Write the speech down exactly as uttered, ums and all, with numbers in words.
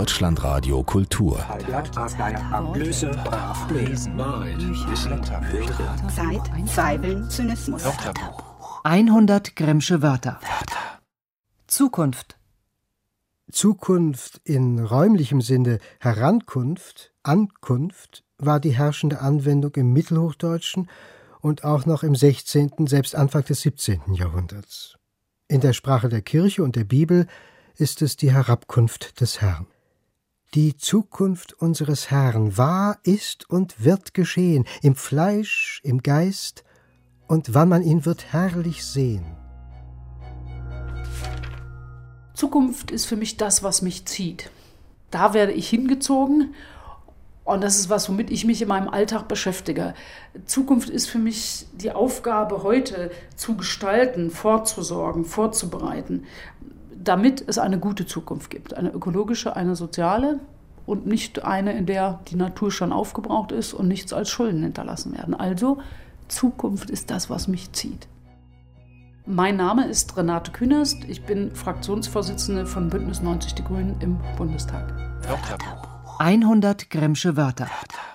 Deutschlandradio Kultur. Zeit, Zweifel, Zynismus. hundert Grimmsche Wörter. Zukunft. Zukunft in räumlichem Sinne, Herankunft, Ankunft, war die herrschende Anwendung im Mittelhochdeutschen und auch noch im sechzehnten., selbst Anfang des siebzehnten. Jahrhunderts. In der Sprache der Kirche und der Bibel ist es die Herabkunft des Herrn. Die Zukunft unseres Herrn war, ist und wird geschehen, im Fleisch, im Geist, und wann man ihn wird herrlich sehen. Zukunft ist für mich das, was mich zieht. Da werde ich hingezogen und das ist was, womit ich mich in meinem Alltag beschäftige. Zukunft ist für mich die Aufgabe, heute zu gestalten, vorzusorgen, vorzubereiten, damit es eine gute Zukunft gibt. Eine ökologische, eine soziale und nicht eine, in der die Natur schon aufgebraucht ist und nichts als Schulden hinterlassen werden. Also Zukunft ist das, was mich zieht. Mein Name ist Renate Künast. Ich bin Fraktionsvorsitzende von Bündnis neunzig Die Grünen im Bundestag. hundert Grimmsche Wörter.